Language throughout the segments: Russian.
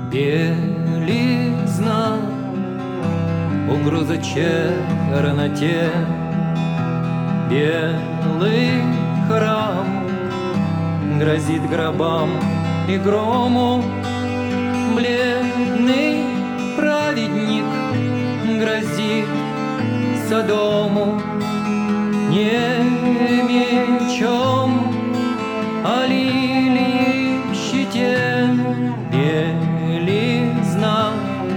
Белизна, угроза черноте, белый храм грозит гробам и грому. Бледный праведник грозит Содому. Не мечом, а лилией в щите. Белизна,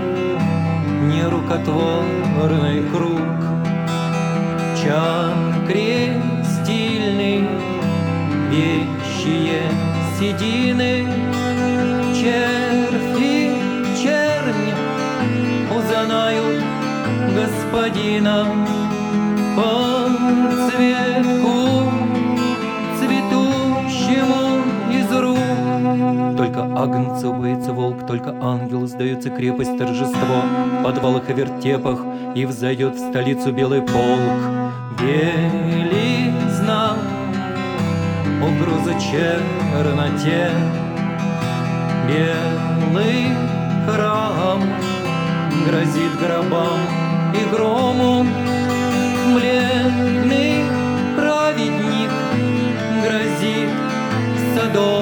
нерукотворный круг, чан крестильный, вещие седины. Червь и чернь узнают господина по цветку, цветущему из рук. Только агнцев боится волк, только ангел сдается крепость торжество. В подвалах и вертепах и взойдет в столицу белый полк. Белизна, угроза черноте, белый храм грозит гробам и грому. Бледный праведник грозит Содому.